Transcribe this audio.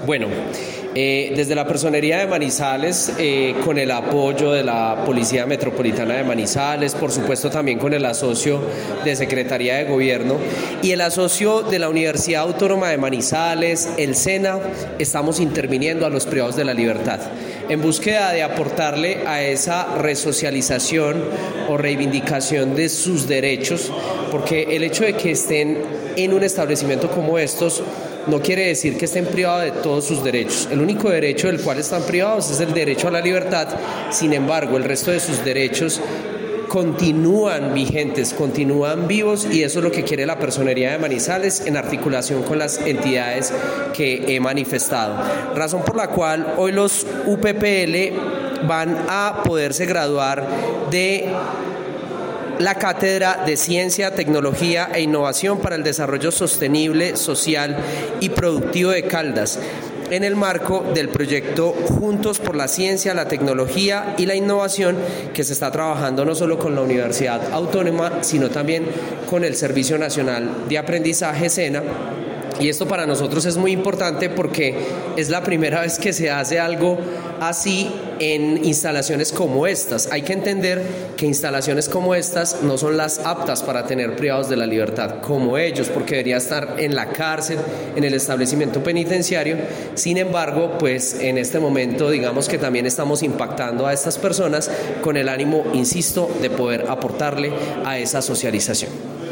Bueno, desde la Personería de Manizales, con el apoyo de la Policía Metropolitana de Manizales, por supuesto también con el asocio de Secretaría de Gobierno y el asocio de la Universidad Autónoma de Manizales, el SENA, estamos interviniendo a los privados de la libertad en búsqueda de aportarle a esa resocialización o reivindicación de sus derechos, porque el hecho de que estén en un establecimiento como estos no quiere decir que estén privados de todos sus derechos. El único derecho del cual están privados es el derecho a la libertad. Sin embargo, el resto de sus derechos continúan vigentes, continúan vivos, y eso es lo que quiere la Personería de Manizales en articulación con las entidades que he manifestado. Razón por la cual hoy los UPPL van a poderse graduar de la Cátedra de Ciencia, Tecnología e Innovación para el Desarrollo Sostenible, Social y Productivo de Caldas, en el marco del proyecto Juntos por la Ciencia, la Tecnología y la Innovación, que se está trabajando no solo con la Universidad Autónoma, sino también con el Servicio Nacional de Aprendizaje, SENA. Y esto para nosotros es muy importante porque es la primera vez que se hace algo así en instalaciones como estas. Hay que entender que instalaciones como estas no son las aptas para tener privados de la libertad como ellos, porque debería estar en la cárcel, en el establecimiento penitenciario. Sin embargo, pues en este momento digamos que también estamos impactando a estas personas con el ánimo, insisto, de poder aportarle a esa socialización.